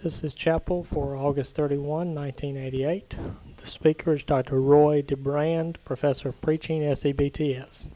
This is chapel for August 31, 1988. The speaker is Dr. Roy DeBrand, Professor of Preaching, SEBTS.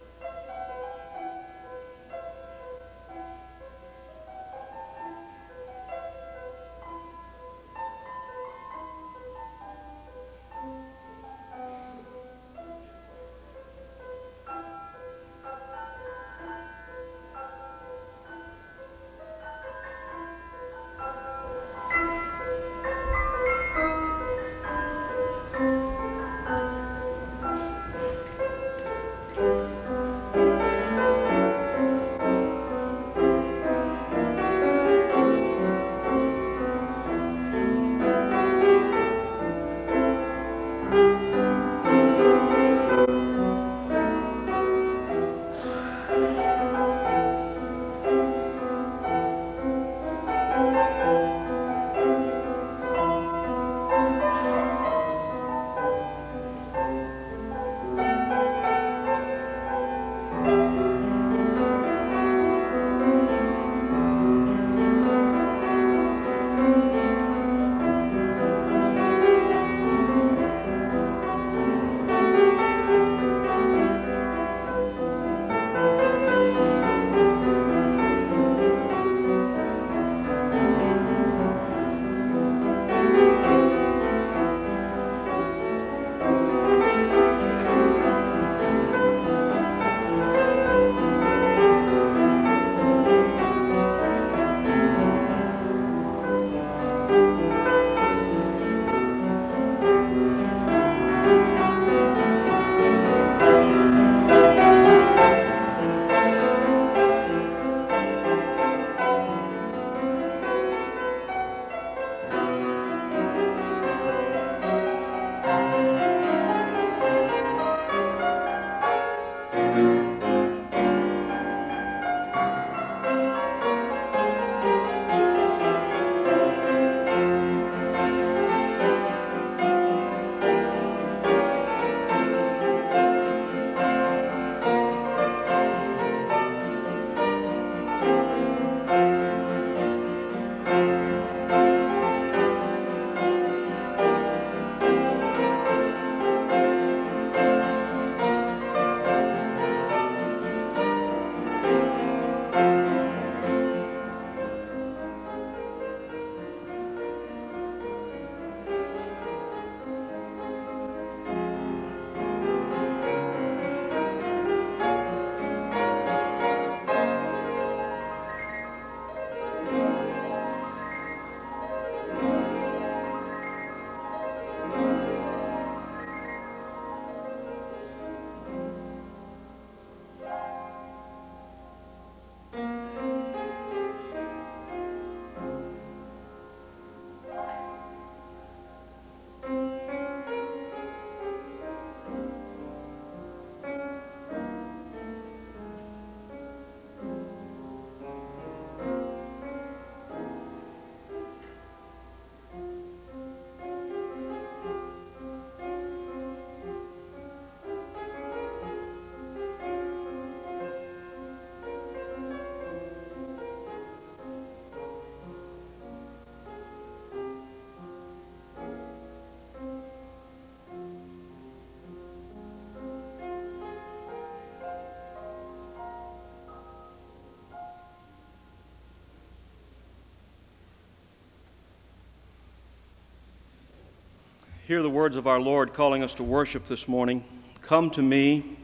Hear the words of our Lord calling us to worship this morning. Come to me,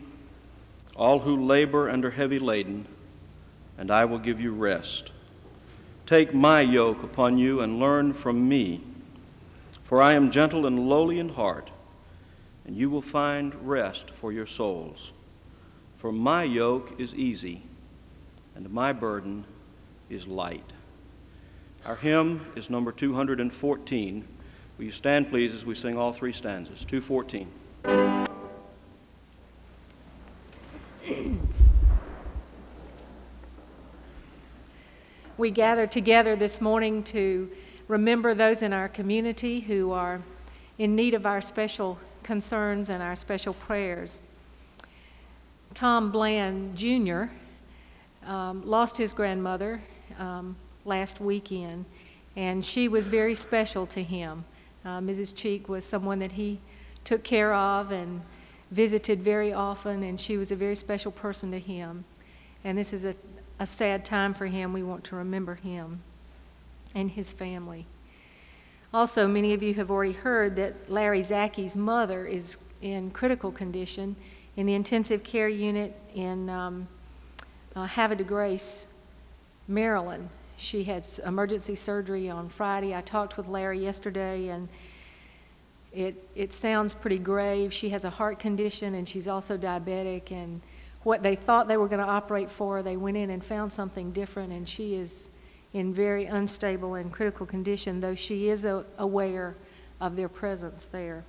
all who labor and are heavy laden, and I will give you rest. Take my yoke upon you and learn from me, for I am gentle and lowly in heart, and you will find rest for your souls. For my yoke is easy, and my burden is light. Our hymn is number 214. Will you stand, please, as we sing all three stanzas? 214. We gather together this morning to remember those in our community who are in need of our special concerns and our special prayers. Tom Bland Jr. Lost his grandmother last weekend, and she was very special to him. Mrs. Cheek was someone that he took care of and visited very often, and she was a very special person to him. And this is a sad time for him. We want to remember him and his family. Also, many of you have already heard that Larry Zackey's mother is in critical condition in the intensive care unit in Havre de Grace, Maryland. She had emergency surgery on Friday. I talked with Larry yesterday, and it sounds pretty grave. She has a heart condition, and she's also diabetic, and what they thought they were going to operate for, they went in and found something different, and she is in very unstable and critical condition, though she is aware of their presence there.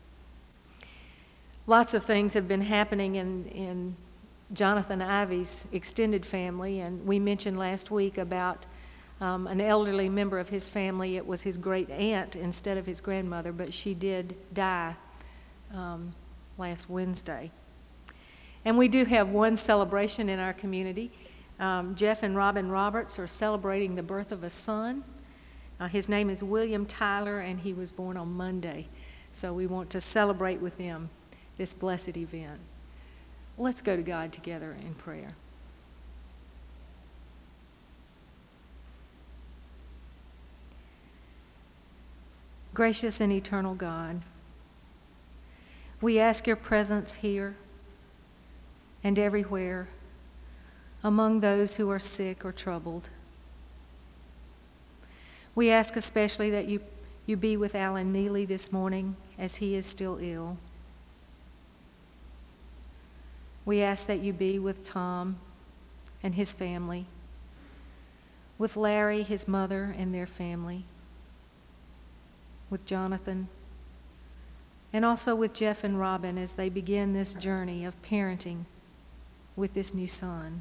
Lots of things have been happening in Jonathan Ivey's extended family, and we mentioned last week about an elderly member of his family. It was his great aunt instead of his grandmother, but she did die last Wednesday. And we do have one celebration in our community. Jeff and Robin Roberts are celebrating the birth of a son. His name is William Tyler, and he was born on Monday. So we want to celebrate with them this blessed event. Let's go to God together in prayer. Gracious and eternal God, we ask your presence here and everywhere among those who are sick or troubled. We ask especially that you be with Alan Neely this morning as he is still ill. We ask that you be with Tom and his family, with Larry, his mother, and their family, with Jonathan, and also with Jeff and Robin as they begin this journey of parenting with this new son.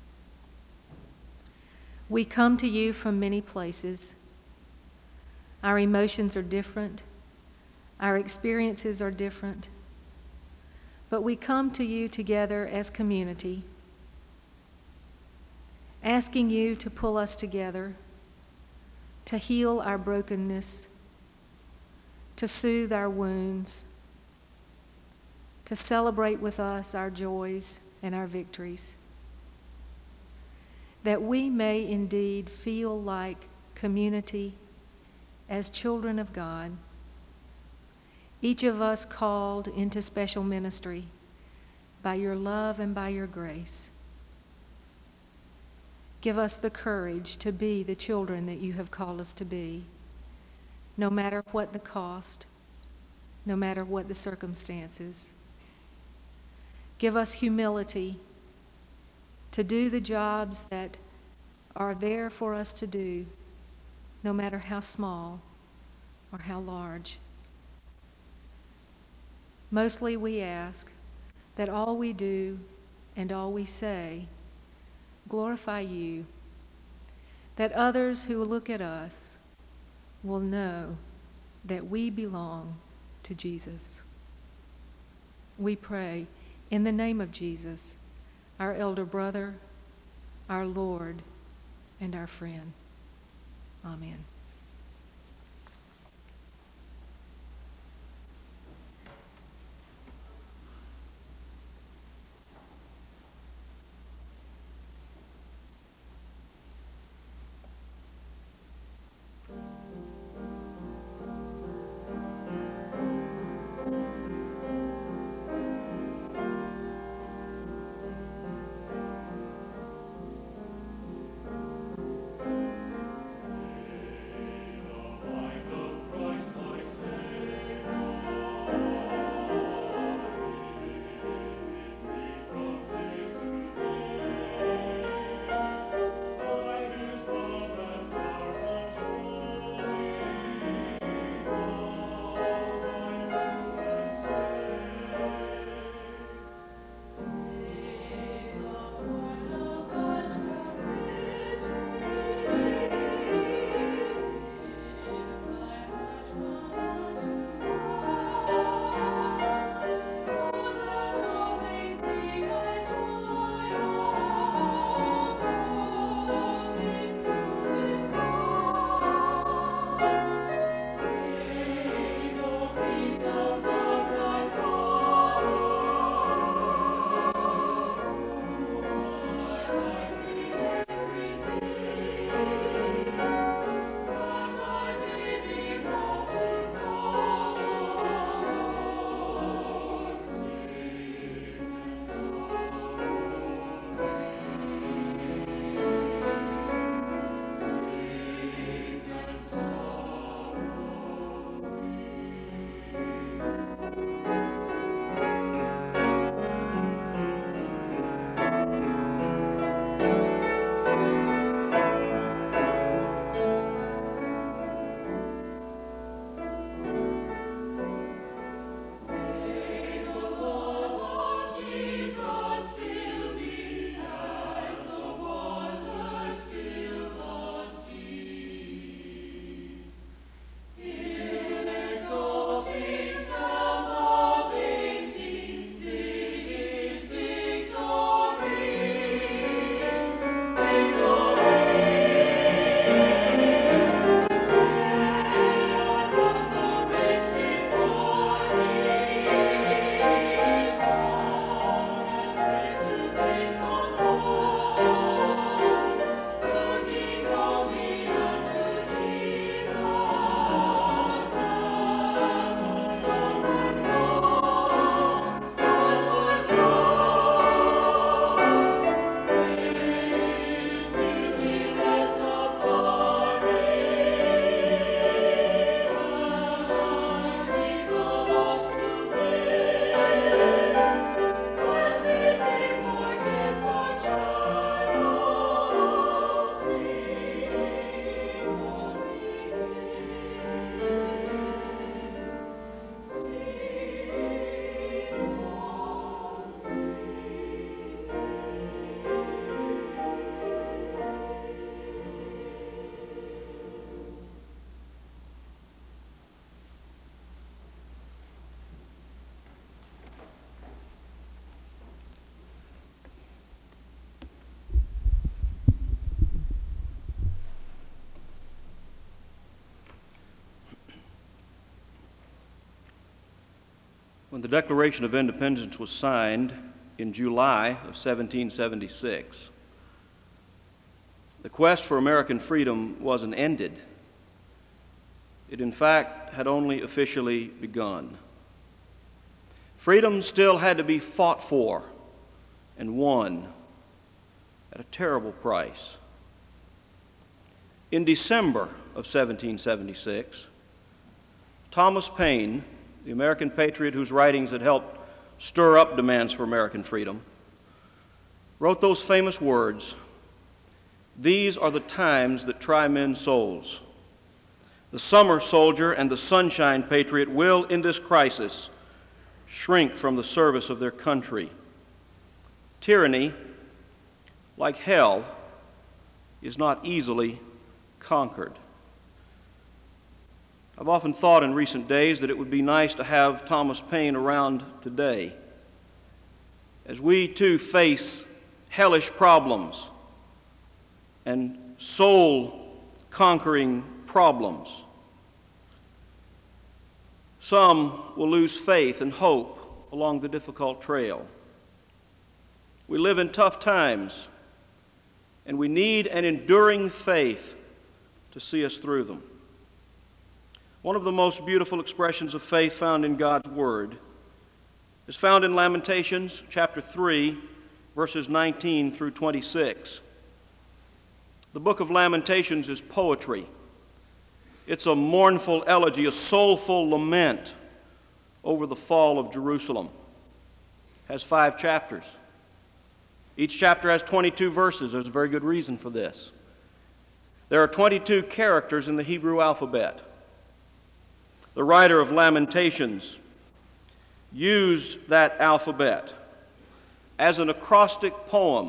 We come to you from many places. Our emotions are different. Our experiences are different. But we come to you together as community, asking you to pull us together, to heal our brokenness, to soothe our wounds, to celebrate with us our joys and our victories, that we may indeed feel like community as children of God, each of us called into special ministry by your love and by your grace. Give us the courage to be the children that you have called us to be, no matter what the cost, no matter what the circumstances. Give us humility to do the jobs that are there for us to do, no matter how small or how large. Mostly we ask that all we do and all we say glorify you, that others who look at us will know that we belong to Jesus. We pray in the name of Jesus, our elder brother, our Lord, and our friend. Amen. When the Declaration of Independence was signed in July of 1776, the quest for American freedom wasn't ended. It, in fact, had only officially begun. Freedom still had to be fought for and won at a terrible price. In December of 1776, Thomas Paine, the American patriot whose writings had helped stir up demands for American freedom, wrote those famous words, "These are the times that try men's souls. The summer soldier and the sunshine patriot will, in this crisis, shrink from the service of their country. Tyranny, like hell, is not easily conquered." I've often thought in recent days that it would be nice to have Thomas Paine around today, as we too face hellish problems and soul-conquering problems. Some will lose faith and hope along the difficult trail. We live in tough times, and we need an enduring faith to see us through them. One of the most beautiful expressions of faith found in God's Word is found in Lamentations chapter 3, verses 19 through 26. The book of Lamentations is poetry. It's a mournful elegy, a soulful lament over the fall of Jerusalem. It has 5 chapters. Each chapter has 22 verses. There's a very good reason for this. There are 22 characters in the Hebrew alphabet. The writer of Lamentations used that alphabet as an acrostic poem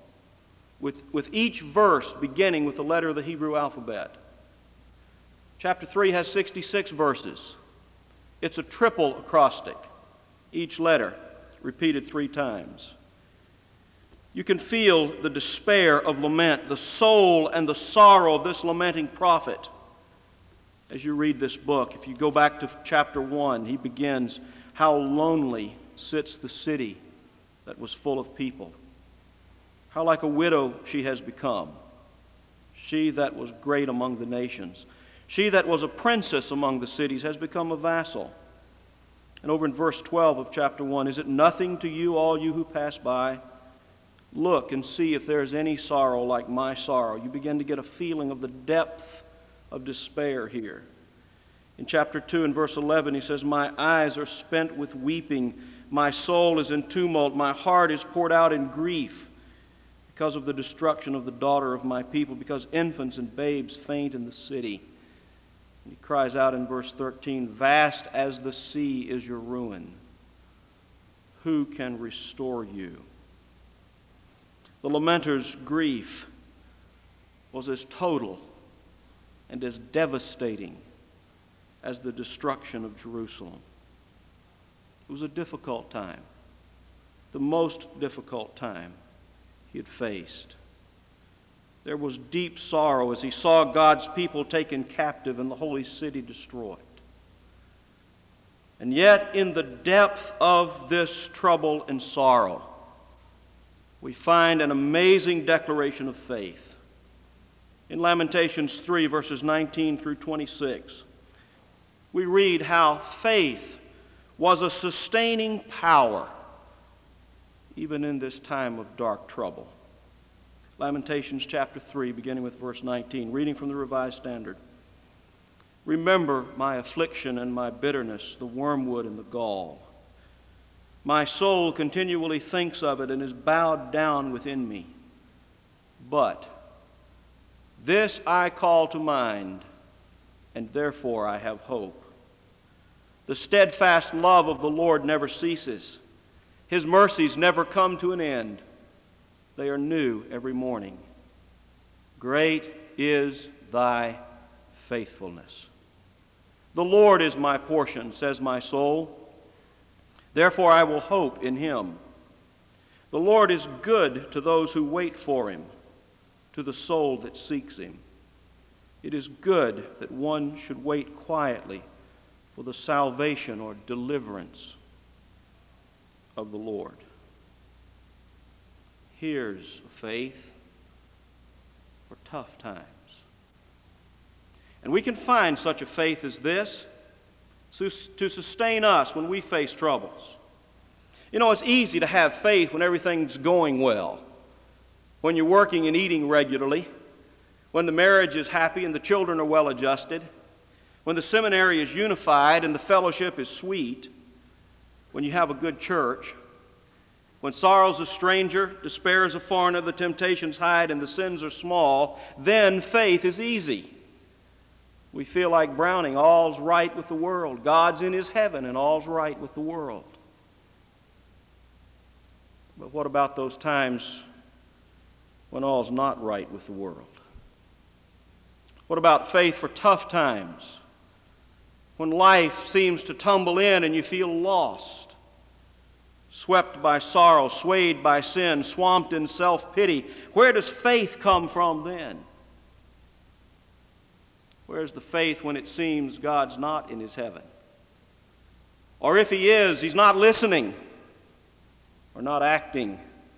with each verse beginning with the letter of the Hebrew alphabet. Chapter 3 has 66 verses. It's a triple acrostic, each letter repeated 3 times. You can feel the despair of lament, the soul and the sorrow of this lamenting prophet as you read this book. If you go back to chapter 1, he begins, "How lonely sits the city that was full of people. How like a widow she has become, she that was great among the nations. She that was a princess among the cities has become a vassal." And over in verse 12 of chapter 1, "Is it nothing to you, all you who pass by? Look and see if there is any sorrow like my sorrow." You begin to get a feeling of the depth of despair here. In chapter 2 and verse 11, he says, "My eyes are spent with weeping. My soul is in tumult. My heart is poured out in grief because of the destruction of the daughter of my people, because infants and babes faint in the city." And he cries out in verse 13, "Vast as the sea is your ruin. Who can restore you?" The lamenter's grief was as total and as devastating as the destruction of Jerusalem. It was a difficult time, the most difficult time he had faced. There was deep sorrow as he saw God's people taken captive and the holy city destroyed. And yet, in the depth of this trouble and sorrow, we find an amazing declaration of faith. In Lamentations 3, verses 19 through 26, we read how faith was a sustaining power even in this time of dark trouble. Lamentations chapter 3, beginning with verse 19, reading from the Revised Standard. "Remember my affliction and my bitterness, the wormwood and the gall. My soul continually thinks of it and is bowed down within me. But this I call to mind, and therefore I have hope. The steadfast love of the Lord never ceases. His mercies never come to an end. They are new every morning. Great is thy faithfulness. The Lord is my portion, says my soul. Therefore I will hope in him. The Lord is good to those who wait for him, to the soul that seeks him. It is good that one should wait quietly for the salvation or deliverance of the Lord. Here's faith for tough times. And we can find such a faith as this to sustain us when we face troubles. You know, it's easy to have faith when everything's going well, when you're working and eating regularly, when the marriage is happy and the children are well adjusted, when the seminary is unified and the fellowship is sweet, when you have a good church, when sorrow's a stranger, despair is a foreigner, the temptations hide and the sins are small, then faith is easy. We feel like Browning, all's right with the world. God's in his heaven and all's right with the world. But what about those times when all's not right with the world? What about faith for tough times? When life seems to tumble in and you feel lost, swept by sorrow, swayed by sin, swamped in self-pity, where does faith come from then? Where's the faith when it seems God's not in his heaven? Or if he is, he's not listening or not acting?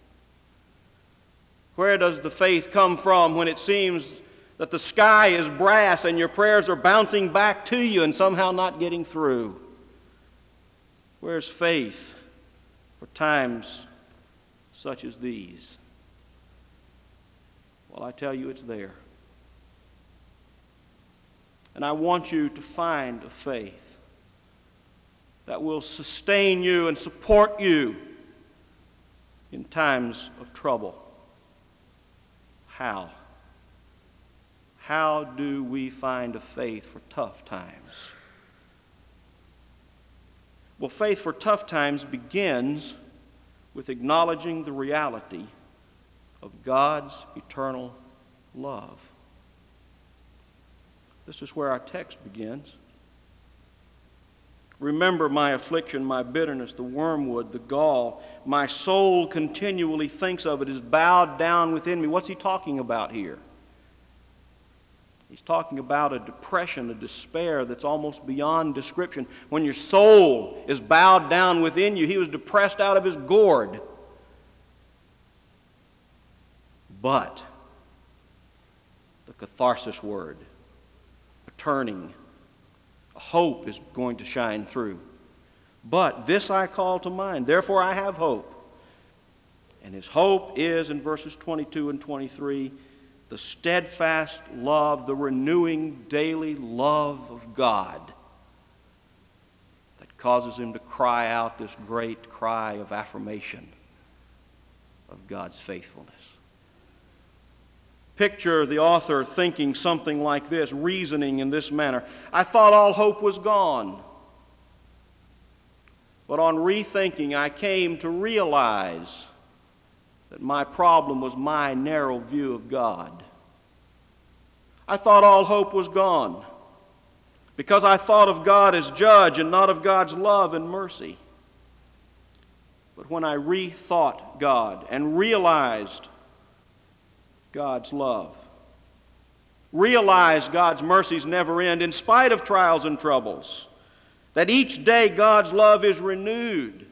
Where does the faith come from when it seems that the sky is brass and your prayers are bouncing back to you and somehow not getting through? Where's faith for times such as these? Well, I tell you, it's there. And I want you to find a faith that will sustain you and support you in times of trouble. How? How do we find a faith for tough times? Well, faith for tough times begins with acknowledging the reality of God's eternal love. This is where our text begins. Remember my affliction, my bitterness, the wormwood, the gall. My soul continually thinks of it, is bowed down within me. What's he talking about here? He's talking about a depression, a despair that's almost beyond description. When your soul is bowed down within you, he was depressed out of his gourd. But the catharsis word, a turning, a hope is going to shine through. But this I call to mind, therefore I have hope. And his hope is, in verses 22 and 23, the steadfast love, the renewing daily love of God that causes him to cry out this great cry of affirmation of God's faithfulness. Picture the author thinking something like this, reasoning in this manner. I thought all hope was gone. But on rethinking, I came to realize that my problem was my narrow view of God. I thought all hope was gone because I thought of God as judge and not of God's love and mercy. But when I rethought God and realized God's love, realized God's mercies never end in spite of trials and troubles, that each day God's love is renewed,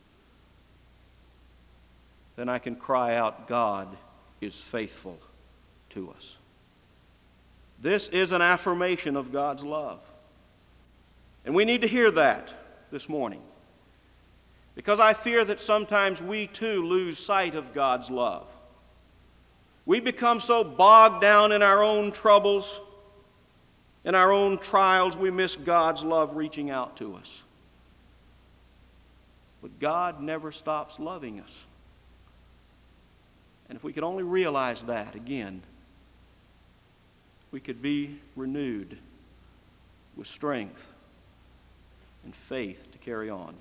then I can cry out, God is faithful to us. This is an affirmation of God's love. And we need to hear that this morning, because I fear that sometimes we too lose sight of God's love. We become so bogged down in our own troubles, in our own trials, we miss God's love reaching out to us. But God never stops loving us. And if we could only realize that again, we could be renewed with strength and faith to carry on.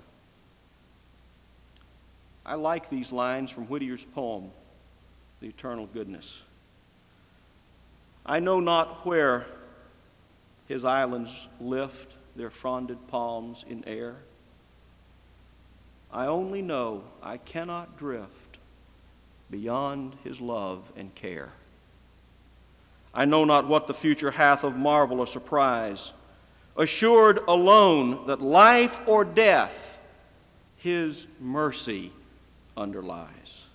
I like these lines from Whittier's poem, The Eternal Goodness. I know not where his islands lift their fronded palms in air. I only know I cannot drift beyond his love and care. I know not what the future hath of marvel or surprise, assured alone that life or death His mercy underlies.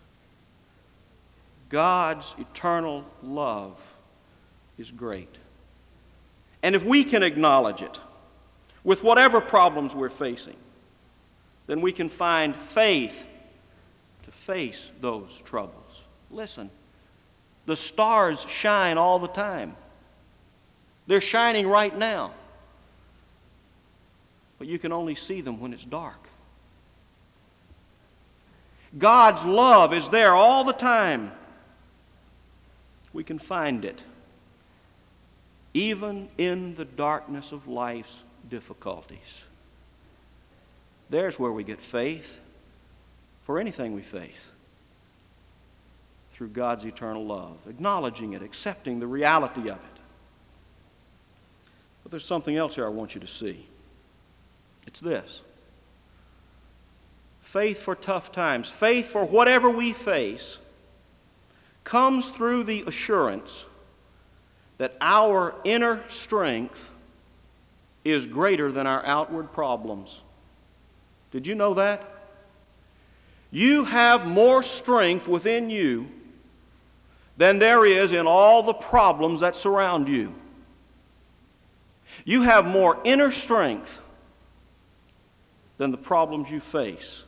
God's eternal love is great. And if we can acknowledge it with whatever problems we're facing, then we can find faith to face those troubles. Listen, the stars shine all the time. They're shining right now. But you can only see them when it's dark. God's love is there all the time. We can find it, even in the darkness of life's difficulties. There's where we get faith for anything we face. Through God's eternal love, acknowledging it, accepting the reality of it. But there's something else here I want you to see. It's this. Faith for tough times, faith for whatever we face, comes through the assurance that our inner strength is greater than our outward problems. Did you know that? You have more strength within you than there is in all the problems that surround you. You have more inner strength than the problems you face.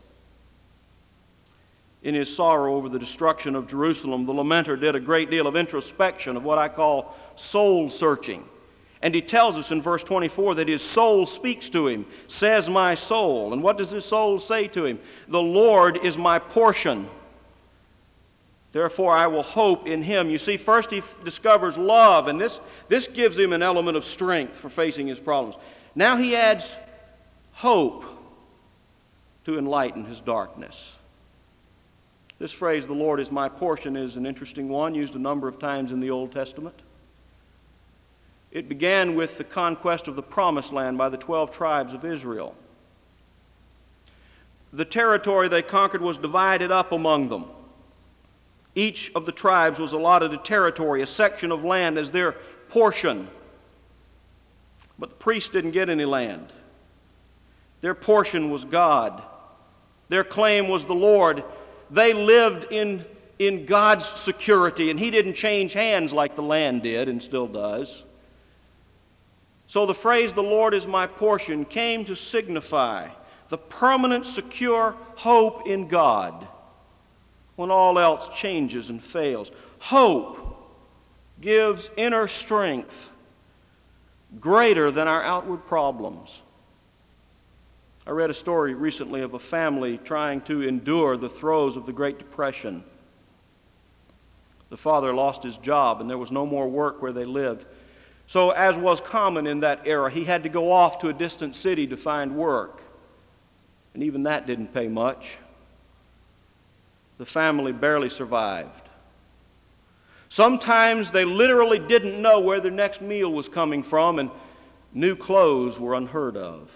In his sorrow over the destruction of Jerusalem, the lamenter did a great deal of introspection, of what I call soul searching. And he tells us in verse 24 that his soul speaks to him, says my soul. And what does his soul say to him? The Lord is my portion. Therefore I will hope in him. You see, first he discovers love, and this gives him an element of strength for facing his problems. Now he adds hope to enlighten his darkness. This phrase, the Lord is my portion, is an interesting one, used a number of times in the Old Testament. It began with the conquest of the Promised Land by the 12 tribes of Israel. The territory they conquered was divided up among them. Each of the tribes was allotted a territory, a section of land as their portion. But the priests didn't get any land. Their portion was God. Their claim was the Lord. They lived in God's security, and He didn't change hands like the land did and still does. So the phrase, the Lord is my portion, came to signify the permanent, secure hope in God when all else changes and fails. Hope gives inner strength greater than our outward problems. I read a story recently of a family trying to endure the throes of the Great Depression. The father lost his job, and there was no more work where they lived. So, as was common in that era, he had to go off to a distant city to find work. And even that didn't pay much. The family barely survived. Sometimes they literally didn't know where their next meal was coming from, and new clothes were unheard of.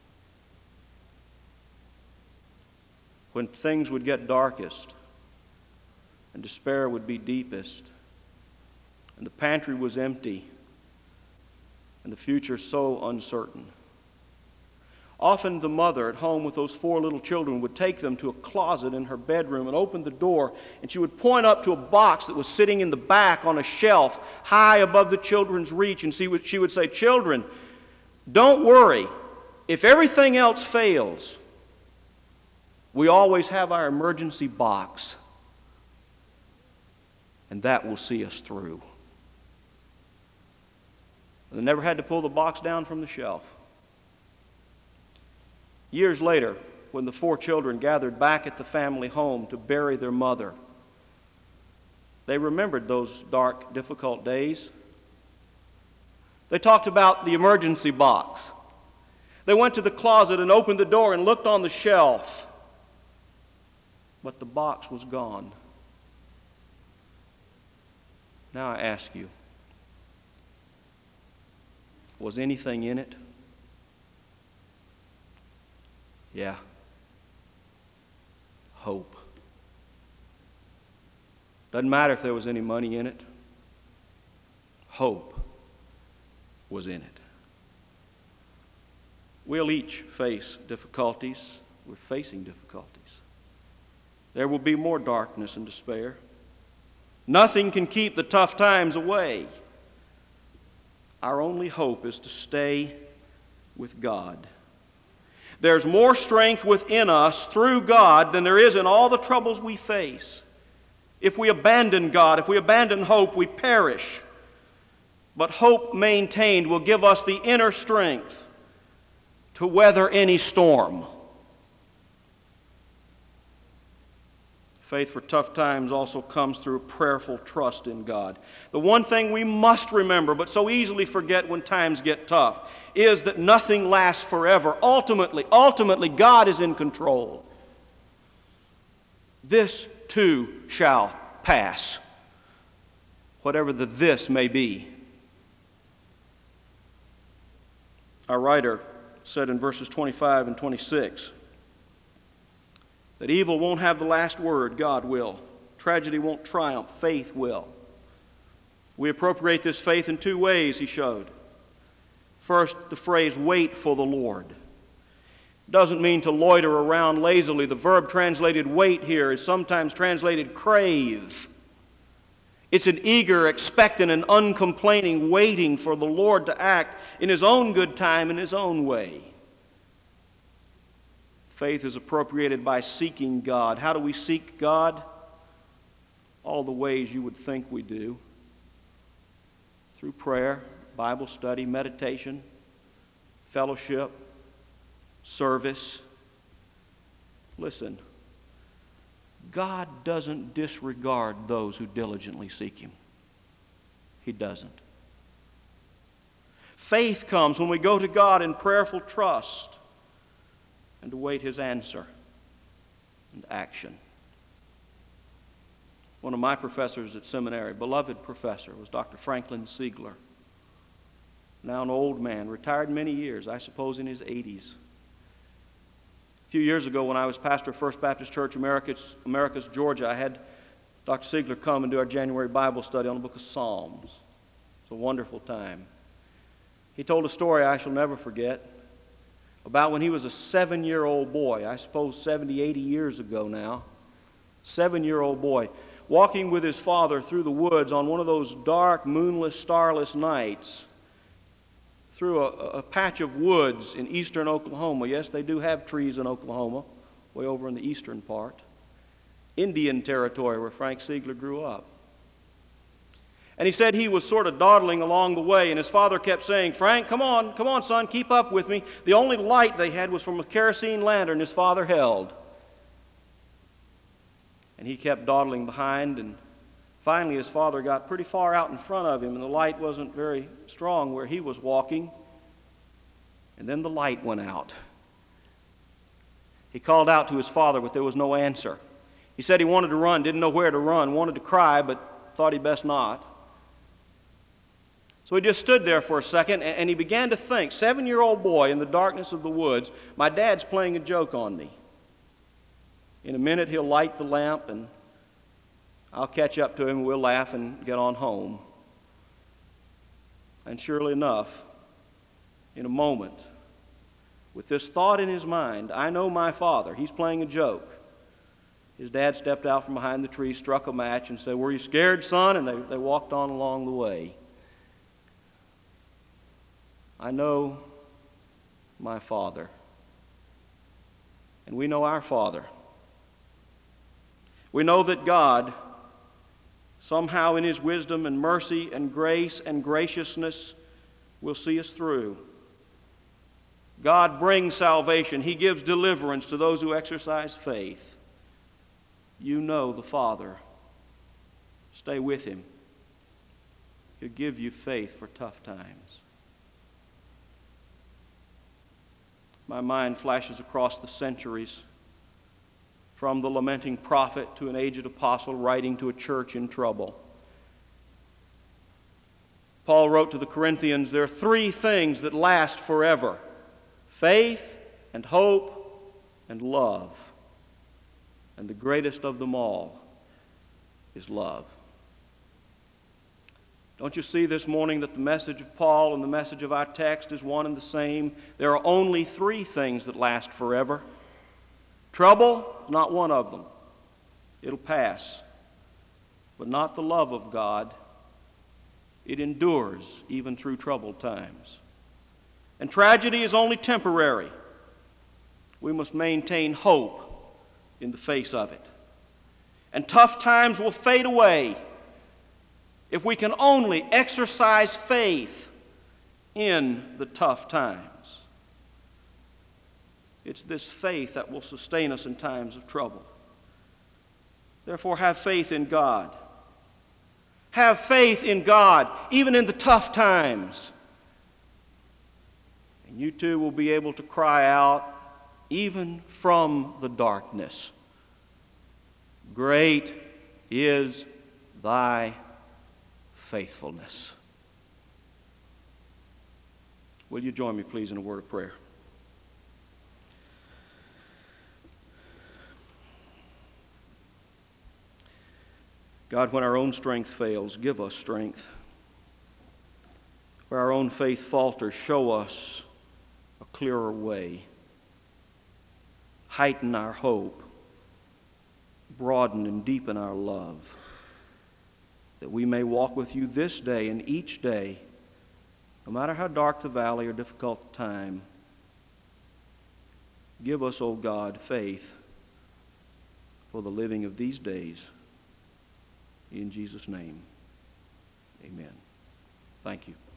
When things would get darkest and despair would be deepest and the pantry was empty and the future so uncertain, often the mother at home with those 4 little children would take them to a closet in her bedroom and open the door, and she would point up to a box that was sitting in the back on a shelf high above the children's reach, and she would say, "Children, don't worry. If everything else fails, we always have our emergency box, and that will see us through." And they never had to pull the box down from the shelf. Years later, when the 4 children gathered back at the family home to bury their mother, they remembered those dark, difficult days. They talked about the emergency box. They went to the closet and opened the door and looked on the shelf. But the box was gone. Now I ask you, was anything in it? Yeah. Hope. Doesn't matter if there was any money in it. Hope was in it. We'll each face difficulties We're facing difficulties. There will be more darkness and despair. Nothing can keep the tough times away. Our only hope is to stay with God. There's more strength within us through God than there is in all the troubles we face. If we abandon God, if we abandon hope, we perish. But hope maintained will give us the inner strength to weather any storm. Faith for tough times also comes through prayerful trust in God. The one thing we must remember, but so easily forget when times get tough, is that nothing lasts forever. Ultimately, God is in control. This too shall pass, whatever the this may be. Our writer said in verses 25 and 26, that evil won't have the last word, God will. Tragedy won't triumph, faith will. We appropriate this faith in two ways, he showed. First, the phrase, wait for the Lord. Doesn't mean to loiter around lazily. The verb translated wait here is sometimes translated crave. It's an eager, expectant, and uncomplaining waiting for the Lord to act in His own good time, in His own way. Faith is appropriated by seeking God. How do we seek God? All the ways you would think we do. Through prayer, Bible study, meditation, fellowship, service. Listen, God doesn't disregard those who diligently seek Him. He doesn't. Faith comes when we go to God in prayerful trust and await His answer and action. One of my professors at seminary, beloved professor, was Dr. Franklin Siegler. Now an old man, retired many years, I suppose in his 80s. A few years ago when I was pastor of First Baptist Church, Americus, Georgia, I had Dr. Siegler come and do our January Bible study on the book of Psalms. It's a wonderful time. He told a story I shall never forget about when he was a 7-year-old boy, I suppose 70, 80 years ago now, 7-year-old boy, walking with his father through the woods on one of those dark, moonless, starless nights, through a patch of woods in eastern Oklahoma. Yes, they do have trees in Oklahoma, way over in the eastern part. Indian territory where Frank Siegler grew up. And he said he was sort of dawdling along the way, and his father kept saying, "Frank, come on, son, keep up with me." The only light they had was from a kerosene lantern his father held. And he kept dawdling behind, and finally his father got pretty far out in front of him, and the light wasn't very strong where he was walking. And then the light went out. He called out to his father, but there was no answer. He said he wanted to run, didn't know where to run, wanted to cry, but thought he'd best not. So he just stood there for a second, and he began to think, 7-year-old boy in the darkness of the woods, my dad's playing a joke on me. In a minute he'll light the lamp, and I'll catch up to him, and we'll laugh and get on home. And surely enough, in a moment, with this thought in his mind, I know my father, he's playing a joke. His dad stepped out from behind the tree, struck a match, and said, "Were you scared, son?" And they walked on along the way. I know my Father, and we know our Father. We know that God, somehow in His wisdom and mercy and grace and graciousness, will see us through. God brings salvation. He gives deliverance to those who exercise faith. You know the Father. Stay with Him. He'll give you faith for tough times. My mind flashes across the centuries, from the lamenting prophet to an aged apostle writing to a church in trouble. Paul wrote to the Corinthians, there are 3 things that last forever: faith and hope and love. And the greatest of them all is love. Don't you see this morning that the message of Paul and the message of our text is one and the same? There are only 3 things that last forever: Trouble is not one of them. It'll pass. But not the love of God. It endures even through troubled times. And tragedy is only temporary. We must maintain hope in the face of it. And tough times will fade away if we can only exercise faith in the tough times. It's this faith that will sustain us in times of trouble. Therefore, have faith in God. Have faith in God, even in the tough times. And you too will be able to cry out, even from the darkness, "Great is thy faithfulness." Will you join me, please, in a word of prayer? God, when our own strength fails, give us strength. Where our own faith falters, show us a clearer way. Heighten our hope. Broaden and deepen our love, that we may walk with you this day and each day, no matter how dark the valley or difficult the time. Give us, O God, faith for the living of these days. In Jesus' name, amen. Thank you.